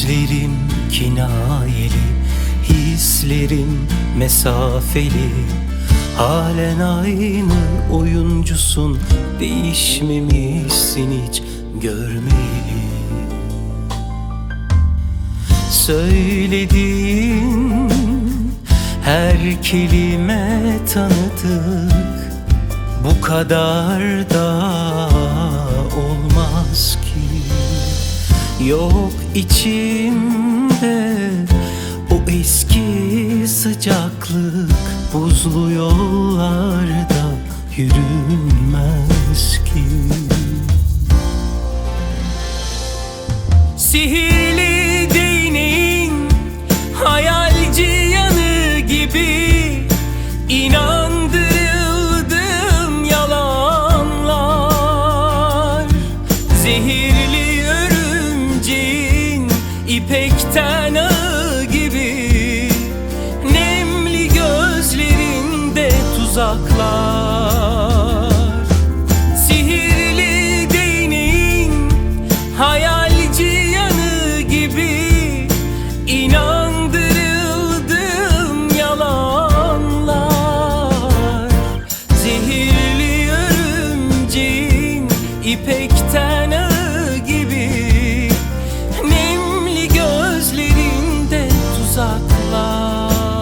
Gözlerim kinayeli, hislerim mesafeli. Halen aynı oyuncusun, değişmemişsin hiç görmeyeli. Söylediğin her kelime tanıdık, bu kadar da olmaz ki. Yok içimde o eski sıcaklık, buzlu yollarda yürünmez ki. Sihirli değneğin hayalci yanı gibi inandırıldım yalanlar. Zehirli örümceğin ipekten ağı gibi, nemli gözlerinde tuzaklar. Sihirli değneğin hayalci yanı gibi inandırıldım yalanlar. Zehirli örümceğin ipekten ağı gibi, nemli gözlerinde tuzaklar.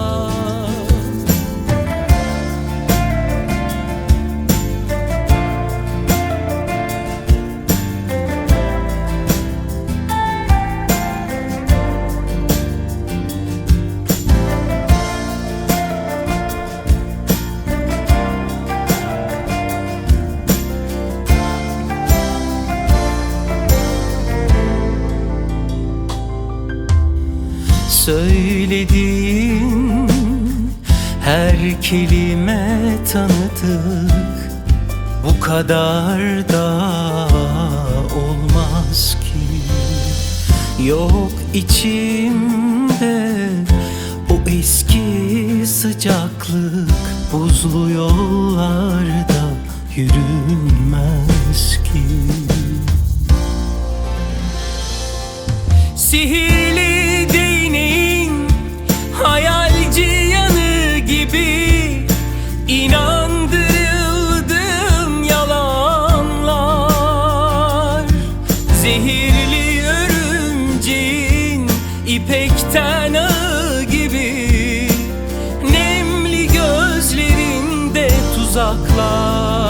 Söylediğin her kelime tanıdık, bu kadar da olmaz ki. Yok içimde o eski sıcaklık, buzlu yollarda yürünmez ki. Sihirli değneğin hayalci yanı gibi inandırıldım yalanlar. Zehirli örümceğin ipekten ağı gibi, nemli gözlerinde tuzaklar.